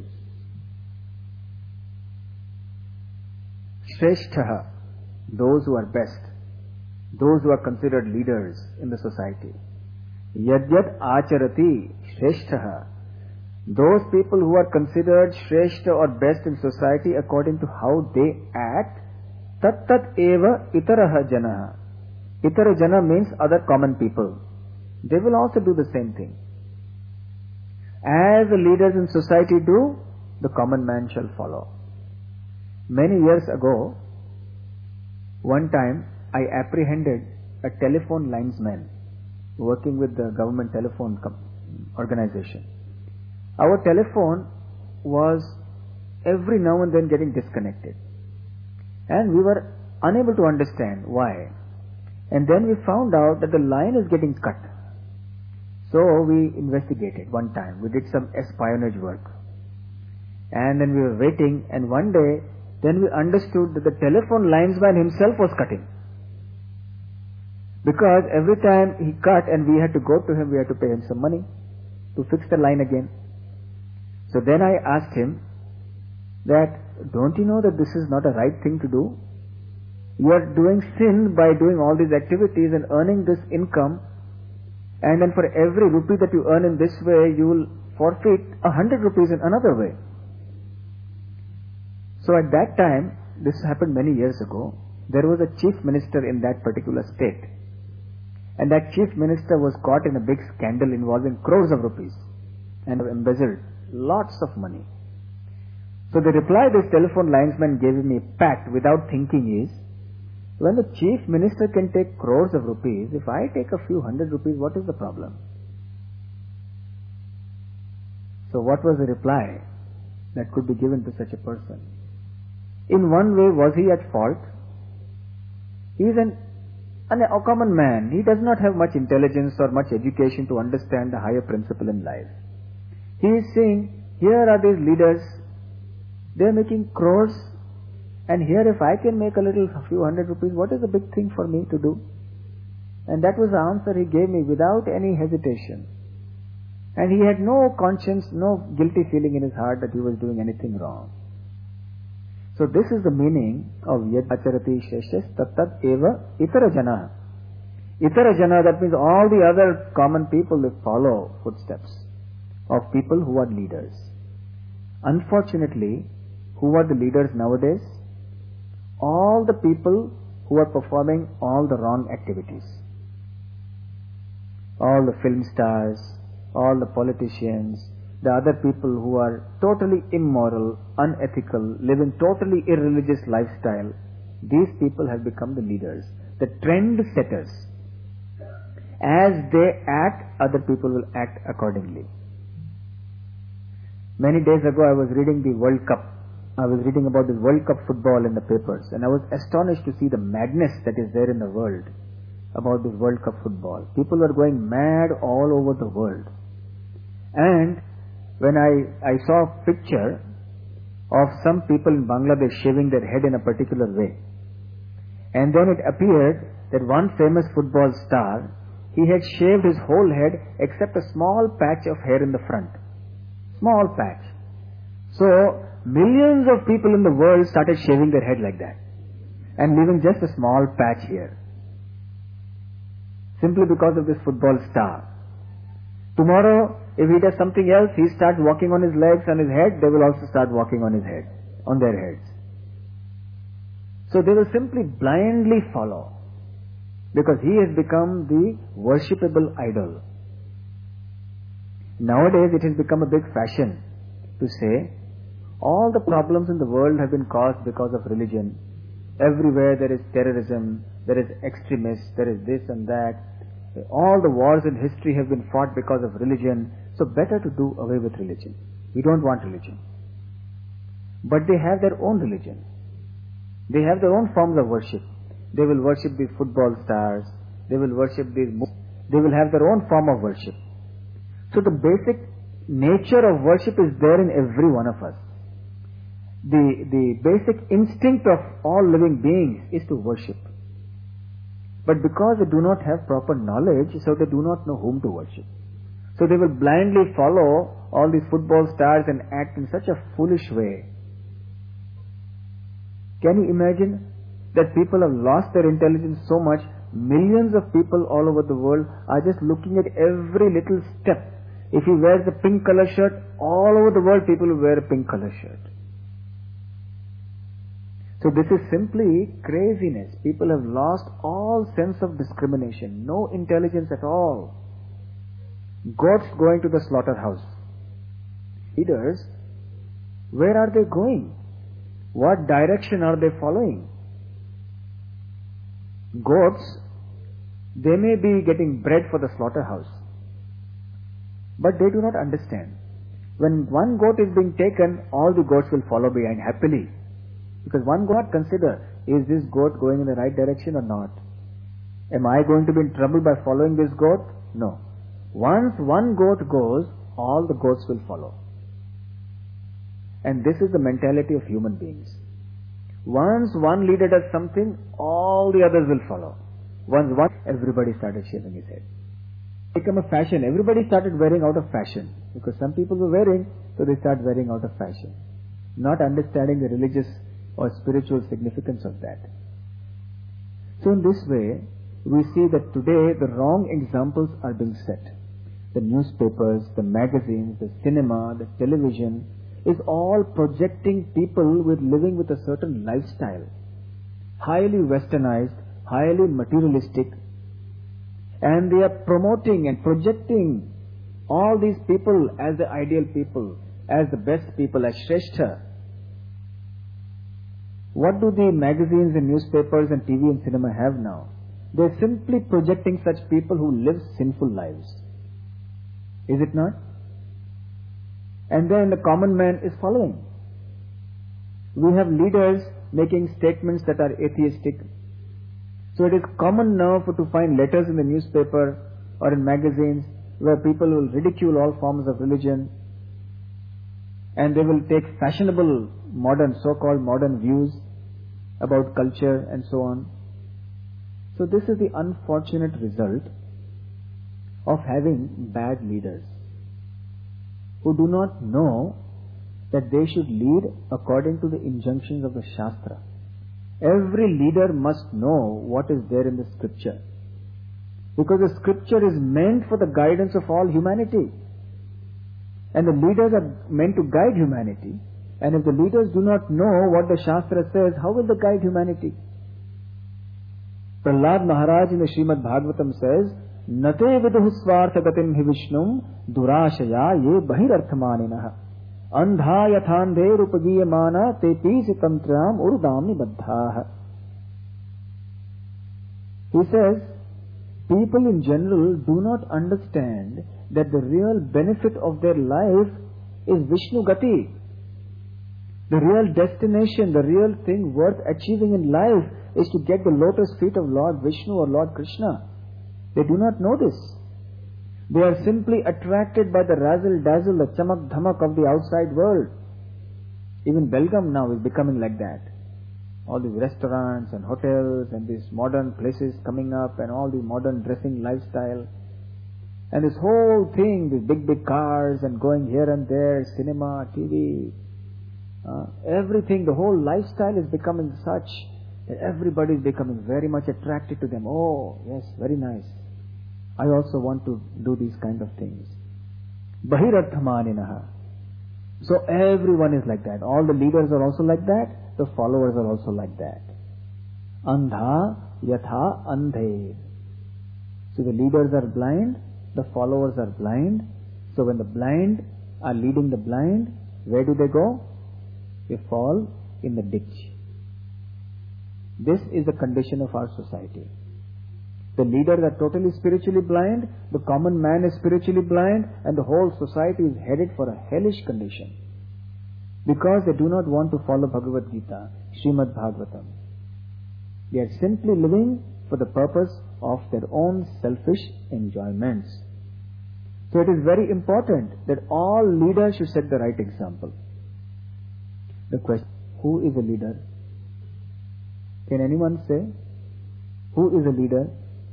Shreshtaha, those who are best, those who are considered leaders in the society. Yadyat acharati shreshtaha, those people who are considered shreshta or best in society according to how they act, tat tat eva itaraha janaha. Itara jana means other common people. They will also do the same thing. As the leaders in society do, the common man shall follow. Many years ago, one time I apprehended a telephone linesman working with the government telephone organization. Our telephone was every now and then getting disconnected, and we were unable to understand why. And then we found out that the line is getting cut. So we investigated one time. We did some espionage work. And then we were waiting, and one day, then we understood that the telephone linesman himself was cutting. Because every time he cut and we had to go to him, we had to pay him some money to fix the line again. So then I asked him that, don't you know that this is not a right thing to do? You are doing sin by doing all these activities and earning this income, and then for every rupee that you earn in this way, you will forfeit 100 rupees in another way. So at that time, this happened many years ago, there was a chief minister in that particular state. And that chief minister was caught in a big scandal involving crores of rupees and embezzled lots of money. So the reply this telephone linesman gave me pat without thinking is, when the chief minister can take crores of rupees, if I take a few hundred rupees, what is the problem? So what was the reply that could be given to such a person? In one way, was he at fault? He is a common man. He does not have much intelligence or much education to understand the higher principle in life. He is saying, here are these leaders, they are making crores, and here if I can make a few hundred rupees, what is the big thing for me to do? And that was the answer he gave me without any hesitation. And he had no conscience, no guilty feeling in his heart that he was doing anything wrong. So this is the meaning of yad acharati sheshas tattat eva itara jana. Itara jana, that means all the other common people will follow footsteps of people who are leaders. Unfortunately, who are the leaders nowadays? All the people who are performing all the wrong activities. All the film stars, all the politicians, the other people who are totally immoral, unethical, living totally irreligious lifestyle, these people have become the leaders, the trend setters. As they act, other people will act accordingly. Many days ago I was reading the World Cup. I was reading about this World Cup football in the papers, and I was astonished to see the madness that is there in the world about this World Cup football. People are going mad all over the world. And when I saw a picture of some people in Bangladesh shaving their head in a particular way, and then it appeared that one famous football star, he had shaved his whole head except a small patch of hair in the front. Small patch. So, millions of people in the world started shaving their head like that and leaving just a small patch here. Simply because of this football star. Tomorrow, if he does something else, he starts walking on his legs and his head, they will also start walking on his head, on their heads. So they will simply blindly follow, because he has become the worshipable idol. Nowadays it has become a big fashion to say, all the problems in the world have been caused because of religion. Everywhere there is terrorism, there is extremists, there is this and that. All the wars in history have been fought because of religion. So better to do away with religion. We don't want religion. But they have their own religion. They have their own forms of worship. They will worship these football stars. They will worship these. They will have their own form of worship. So the basic nature of worship is there in every one of us. The basic instinct of all living beings is to worship. But because they do not have proper knowledge, so they do not know whom to worship. So they will blindly follow all these football stars and act in such a foolish way. Can you imagine that people have lost their intelligence so much? Millions of people all over the world are just looking at every little step. If he wears a pink color shirt, all over the world people will wear a pink color shirt. So this is simply craziness. People have lost all sense of discrimination, no intelligence at all. Goats going to the slaughterhouse. Leaders, where are they going? What direction are they following? Goats, they may be getting bred for the slaughterhouse, but they do not understand. When one goat is being taken, all the goats will follow behind happily. Because one goat consider, is this goat going in the right direction or not? Am I going to be in trouble by following this goat? No. Once one goat goes, all the goats will follow. And this is the mentality of human beings. Once one leader does something, all the others will follow. Once one, everybody started shaving his head. It became a fashion. Everybody started wearing out of fashion. Because some people were wearing, so they started wearing out of fashion. Not understanding the religious or spiritual significance of that. So in this way, we see that today the wrong examples are being set. The newspapers, the magazines, the cinema, the television is all projecting people with living with a certain lifestyle. Highly westernized, highly materialistic. And they are promoting and projecting all these people as the ideal people. as the best people, as Shrestha. What do the magazines and newspapers and TV and cinema have now? They're simply projecting such people who live sinful lives. Is it not? And then the common man is following. We have leaders making statements that are atheistic. So it is common now to find letters in the newspaper or in magazines where people will ridicule all forms of religion, and they will take fashionable modern, so-called modern views about culture and so on. So this is the unfortunate result of having bad leaders who do not know that they should lead according to the injunctions of the Shastra. Every leader must know what is there in the scripture, because the scripture is meant for the guidance of all humanity, and the leaders are meant to guide humanity. And if the leaders do not know what the Shastra says, how will they guide humanity? Prahlad Maharaj in the Srimad Bhagavatam says, Nate viduhu svartha gatim hi vishnum durashaya ye bahirarthamaninaha andha yathandhe rupagiyamana te pisi tantram urudami baddhaha. He says, people in general do not understand that the real benefit of their life is Vishnu Gati. The real destination, the real thing worth achieving in life is to get the lotus feet of Lord Vishnu or Lord Krishna. They do not know this. They are simply attracted by the razzle-dazzle, the chamak-dhamak of the outside world. Even Belgaum now is becoming like that. All these restaurants and hotels and these modern places coming up and all the modern dressing lifestyle. And this whole thing, these big cars and going here and there, cinema, TV, everything, the whole lifestyle is becoming such that everybody is becoming very much attracted to them. Oh, yes, very nice. I also want to do these kind of things. Bahirarthamaninaha. So everyone is like that. All the leaders are also like that. The followers are also like that. Andha yatha andhe. So the leaders are blind, the followers are blind. So when the blind are leading the blind, where do they go? They fall in the ditch. This is the condition of our society. The leaders are totally spiritually blind, the common man is spiritually blind, and the whole society is headed for a hellish condition. Because they do not want to follow Bhagavad Gita, Srimad Bhagavatam. They are simply living for the purpose of their own selfish enjoyments. So it is very important that all leaders should set the right example. The question, who is a leader? Can anyone say? Who is a leader?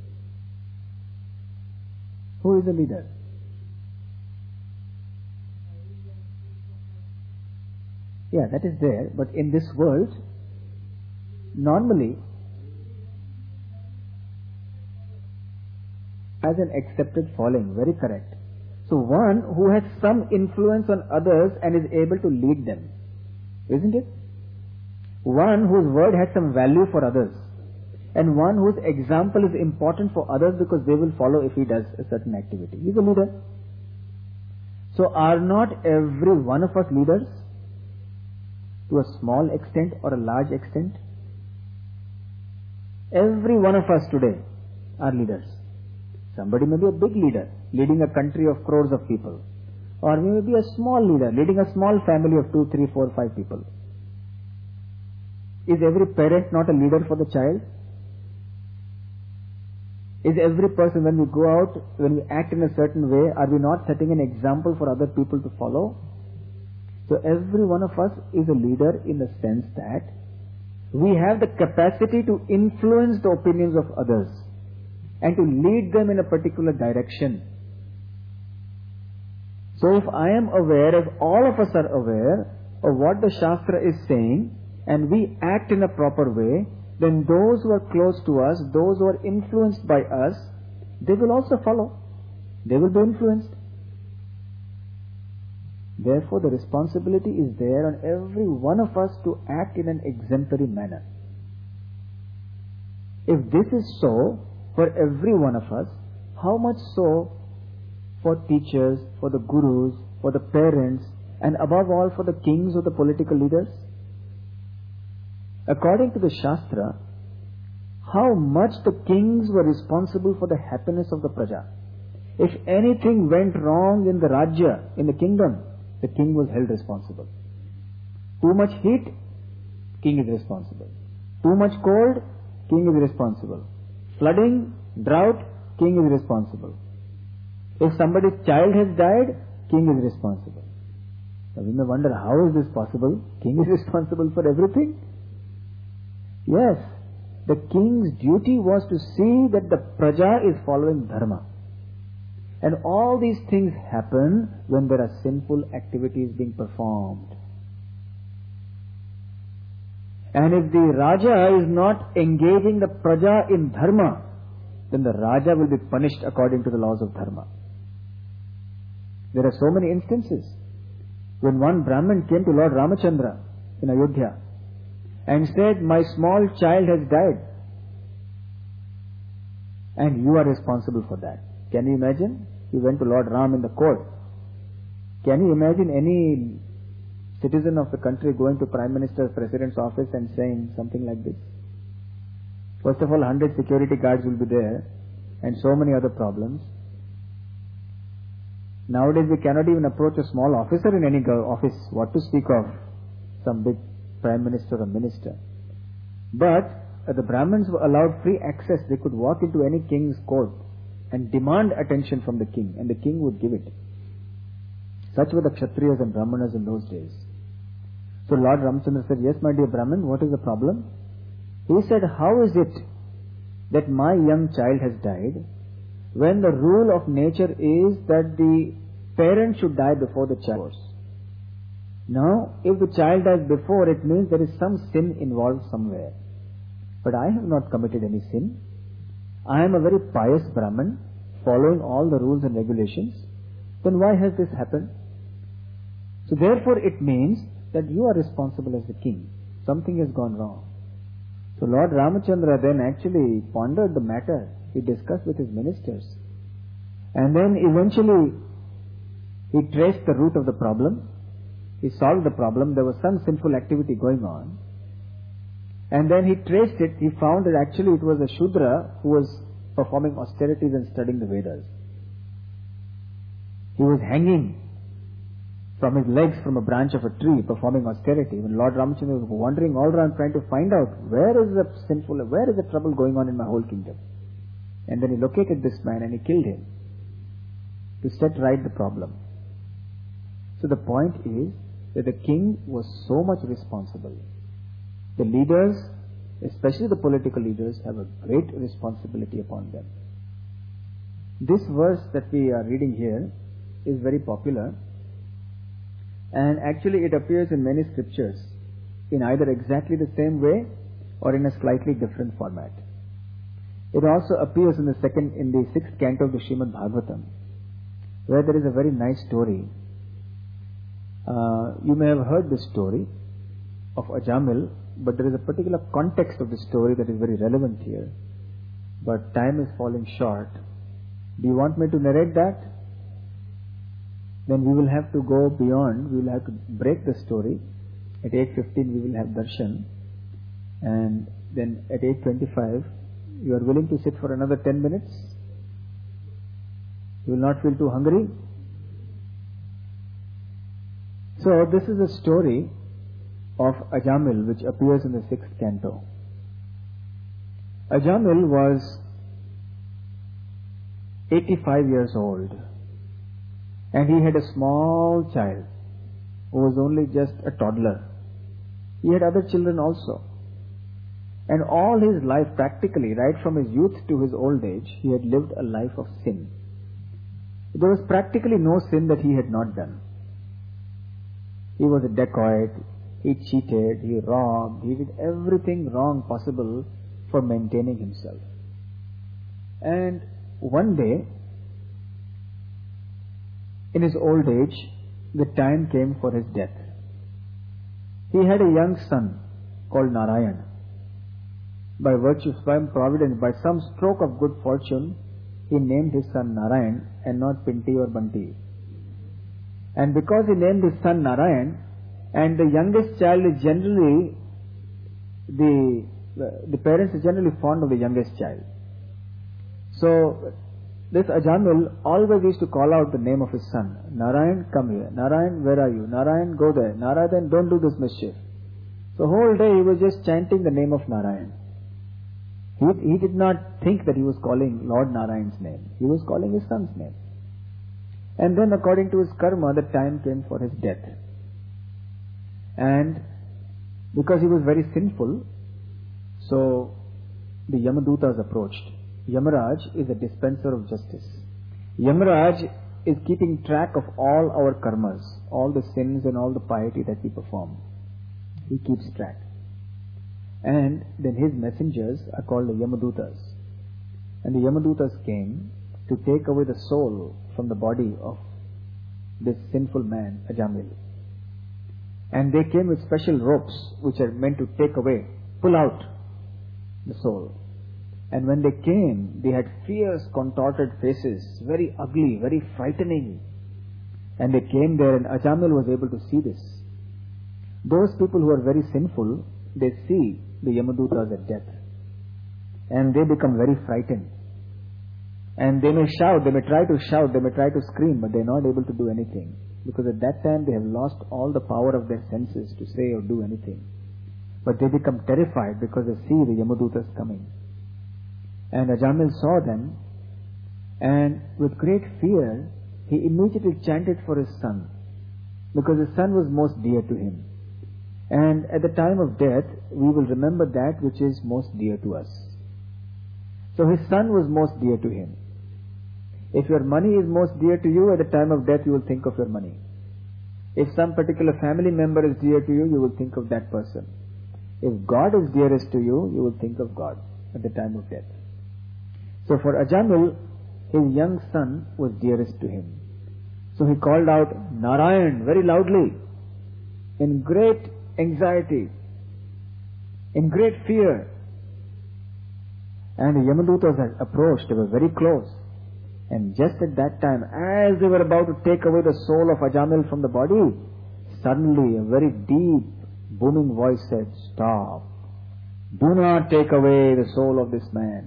Who is a leader? Yeah, that is there. But in this world, normally, as an accepted following, very correct. So one who has some influence on others and is able to lead them. Isn't it? One whose word has some value for others. And one whose example is important for others because they will follow if he does a certain activity. He's a leader. So are not every one of us leaders? To a small extent or a large extent? Every one of us today are leaders. Somebody may be a big leader, leading a country of crores of people. Or we may be a small leader, leading a small family of 2, 3, 4, 5 people. Is every parent not a leader for the child? Is every person, when we go out, when we act in a certain way, are we not setting an example for other people to follow? So every one of us is a leader in the sense that we have the capacity to influence the opinions of others and to lead them in a particular direction. So if I am aware, if all of us are aware of what the Shastra is saying, and we act in a proper way, then those who are close to us, those who are influenced by us, they will also follow. They will be influenced. Therefore, the responsibility is there on every one of us to act in an exemplary manner. If this is so for every one of us, how much so for teachers, for the gurus, for the parents, and above all for the kings or the political leaders? According to the Shastra, how much the kings were responsible for the happiness of the Praja. If anything went wrong in the Rajya, in the kingdom, the king was held responsible. Too much heat, king is responsible. Too much cold, king is responsible. Flooding, drought, king is responsible. If somebody's child has died, king is responsible. Now we may wonder, how is this possible? King is responsible for everything? Yes, the king's duty was to see that the Praja is following Dharma. And all these things happen when there are sinful activities being performed. And if the Raja is not engaging the Praja in Dharma, then the Raja will be punished according to the laws of Dharma. There are so many instances. When one Brahmin came to Lord Ramachandra in Ayodhya and said, my small child has died and you are responsible for that. Can you imagine? He went to Lord Ram in the court. Can you imagine any citizen of the country going to Prime Minister's President's office and saying something like this? First of all, 100 security guards will be there and so many other problems. Nowadays we cannot even approach a small officer in any office, what to speak of some big Prime Minister or Minister. But the Brahmins were allowed free access. They could walk into any king's court and demand attention from the king, and the king would give it. Such were the Kshatriyas and Brahmanas in those days. So Lord Ramachandra said, yes, my dear Brahmin, what is the problem? He said, how is it that my young child has died when the rule of nature is that the parent should die before the child? Now, if the child dies before, it means there is some sin involved somewhere. But I have not committed any sin. I am a very pious Brahmin, following all the rules and regulations. Then why has this happened? So therefore it means that you are responsible as the king. Something has gone wrong. So Lord Ramachandra then actually pondered the matter. He discussed with his ministers. And then eventually he traced the root of the problem. He solved the problem. There was some sinful activity going on. And then he traced it. He found that actually it was a Shudra who was performing austerities and studying the Vedas. He was hanging from his legs from a branch of a tree performing austerity. When Lord Ramachandra was wandering all around trying to find out where is the trouble going on in my whole kingdom. And then he located this man and he killed him to set right the problem. So the point is that the king was so much responsible. The leaders, especially the political leaders, have a great responsibility upon them. This verse that we are reading here is very popular, and actually it appears in many scriptures in either exactly the same way or in a slightly different format. It also appears in the sixth canto of the Srimad Bhagavatam, where there is a very nice story. You may have heard this story of Ajamil, but there is a particular context of the story that is very relevant here. But time is falling short. Do you want me to narrate that? Then we will have to go beyond. We will have to break the story. At 8:15 we will have darshan. And then at 8:25 you are willing to sit for another 10 minutes? You will not feel too hungry? So this is a story of Ajamil which appears in the 6th canto. Ajamil was 85 years old, and he had a small child who was only just a toddler. He had other children also. And all his life, practically, right from his youth to his old age, he had lived a life of sin. There was practically no sin that he had not done. He was a dacoit, he cheated, he robbed, he did everything wrong possible for maintaining himself. And one day, in his old age, the time came for his death. He had a young son called Narayan. By virtue of some providence, by some stroke of good fortune, he named his son Narayan and not Pinti or Banti. And because he named his son Narayan, and the youngest child is generally, the parents are generally fond of the youngest child. So, this Ajamil always used to call out the name of his son. Narayan, come here. Narayan, where are you? Narayan, go there. Narayan, don't do this mischief. So whole day he was just chanting the name of Narayan. He did not think that he was calling Lord Narayan's name. He was calling his son's name. And then according to his karma, the time came for his death. And because he was very sinful, so the Yamadutas approached. Yamaraj is a dispenser of justice. Yamaraj is keeping track of all our karmas, all the sins and all the piety that we perform. He keeps track. And then his messengers are called the Yamadutas. And the Yamadutas came to take away the soul from the body of this sinful man, Ajamil. And they came with special ropes which are meant to take away, pull out the soul. And when they came, they had fierce, contorted faces, very ugly, very frightening. And they came there, and Ajamil was able to see this. Those people who are very sinful, they see the Yamadutas at death. And they become very frightened. And they may shout, they may try to shout, they may try to scream, but they are not able to do anything. Because at that time they have lost all the power of their senses to say or do anything. But they become terrified because they see the Yamadutas coming. And Ajamil saw them, and with great fear, he immediately chanted for his son, because his son was most dear to him. And at the time of death, we will remember that which is most dear to us. So his son was most dear to him. If your money is most dear to you, at the time of death you will think of your money. If some particular family member is dear to you, you will think of that person. If God is dearest to you, you will think of God at the time of death. So for Ajamil, his young son was dearest to him. So he called out Narayan very loudly, in great anxiety, in great fear. And the Yamadutas had approached, they were very close. And just at that time, as they were about to take away the soul of Ajamil from the body, suddenly a very deep, booming voice said, "Stop! Do not take away the soul of this man."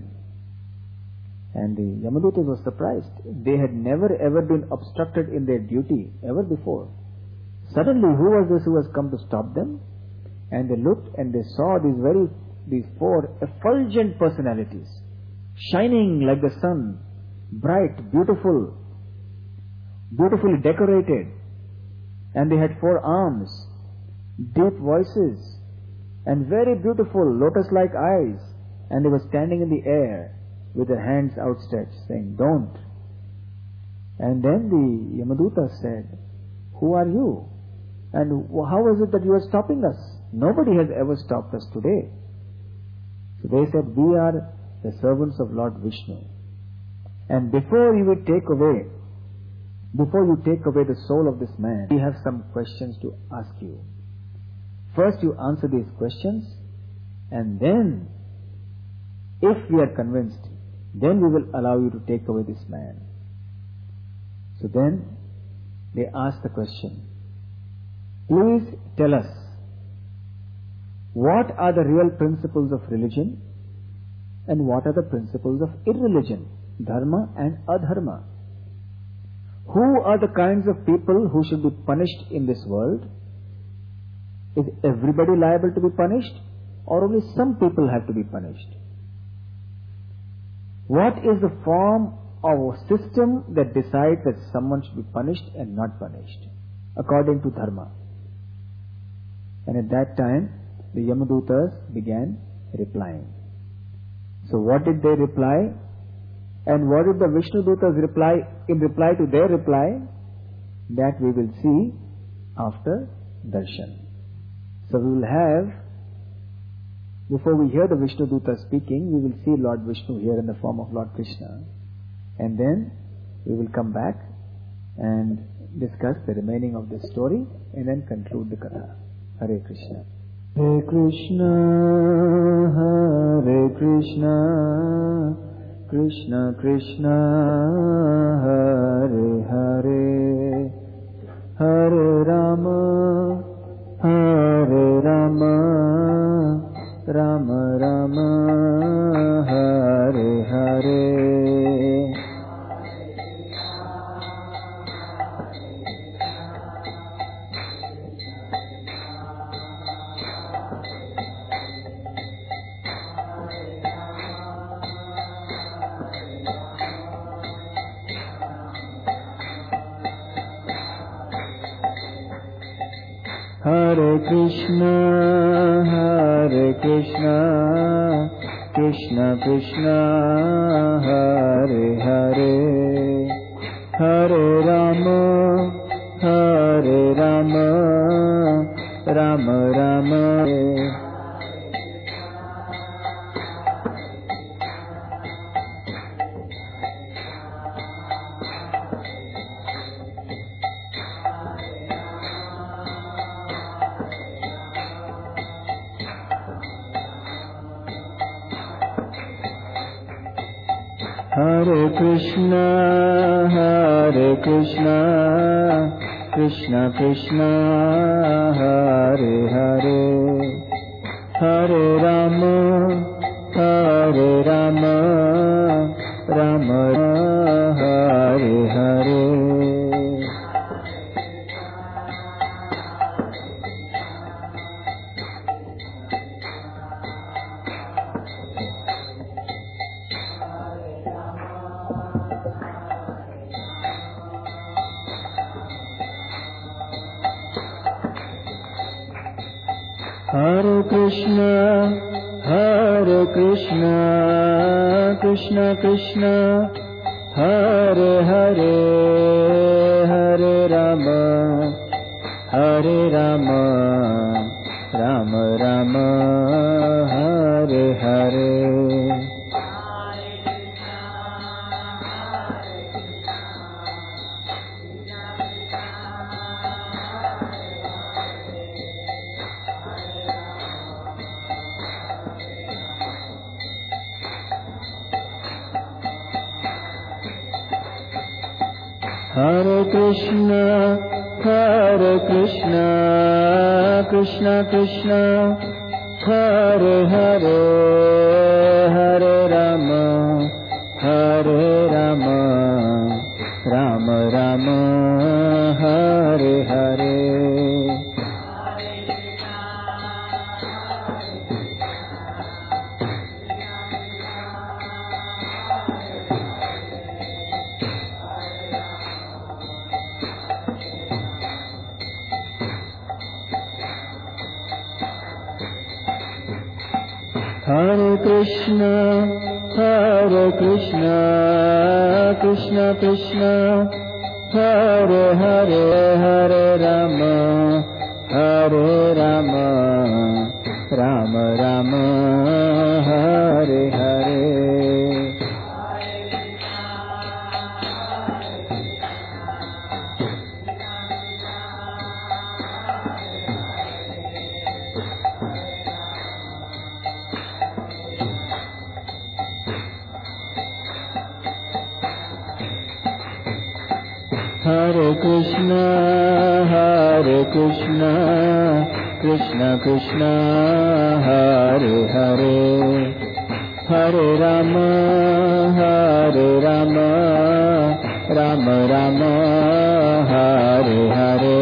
And the Yamadutas were surprised. They had never ever been obstructed in their duty, ever before. Suddenly, who was this who has come to stop them? And they looked and they saw these four effulgent personalities, shining like the sun, bright, beautiful, beautifully decorated. And they had 4 arms, deep voices, and very beautiful lotus-like eyes. And they were standing in the air with their hands outstretched, saying, "Don't." And then the Yamaduta said, "Who are you? And how is it that you are stopping us? Nobody has ever stopped us today." So they said, "We are the servants of Lord Vishnu. And before you take away the soul of this man, we have some questions to ask you. First you answer these questions, and then, if we are convinced, then we will allow you to take away this man." So then they asked the question, "Please tell us, what are the real principles of religion and what are the principles of irreligion, dharma and adharma? Who are the kinds of people who should be punished in this world? Is everybody liable to be punished, or only some people have to be punished? What is the form of system that decides that someone should be punished and not punished, according to dharma?" And at that time, the Yamadutas began replying. So what did they reply? And what did the Vishnudutas reply in reply to their reply? That we will see after darshan. So we will have, before we hear the Vishnudutas speaking, we will see Lord Vishnu here in the form of Lord Krishna. And then we will come back and discuss the remaining of this story and then conclude the Katha. Hare Krishna. Hare Krishna, Hare Krishna, Krishna Krishna, Hare Hare, Hare Rama, Hare Rama, Rama Rama, Hare Hare. Hare Krishna, Krishna Krishna, Hare Hare, Hare Rama, Rama Rama. Hare Krishna, Krishna Krishna, Hare Hare, Hare Rama, Rama Hare Hare. Hare Krishna, Krishna Krishna, Hare Hare, Hare Rama, Rama Rama, Hare Hare. Hare Krishna, Krishna Krishna, Hare Hare, Hare Rama, Rama Rama, Hare Hare. Hare Krishna, Krishna Krishna, Hare Hare, Hare Rama, Rama Rama, Hare Hare. Hare Krishna, Krishna Krishna, Hare Hare, Hare Rama, Rama Rama, Hare Hare.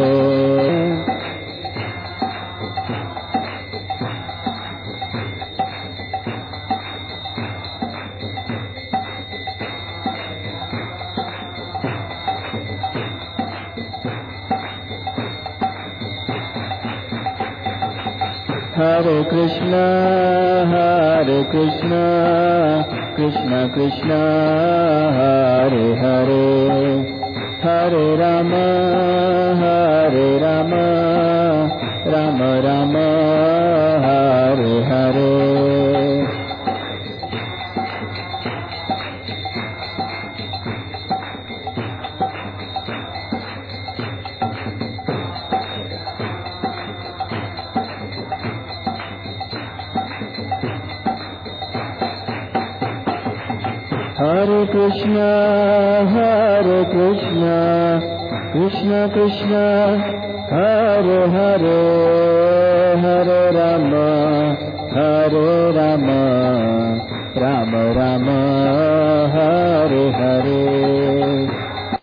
Hare Krishna, Krishna Krishna, Hare Hare, Hare Rama, Rama Rama, Hare Hare. Hare Krishna, Krishna Krishna Hare Hare Hare Rama Rama Rama Hare Hare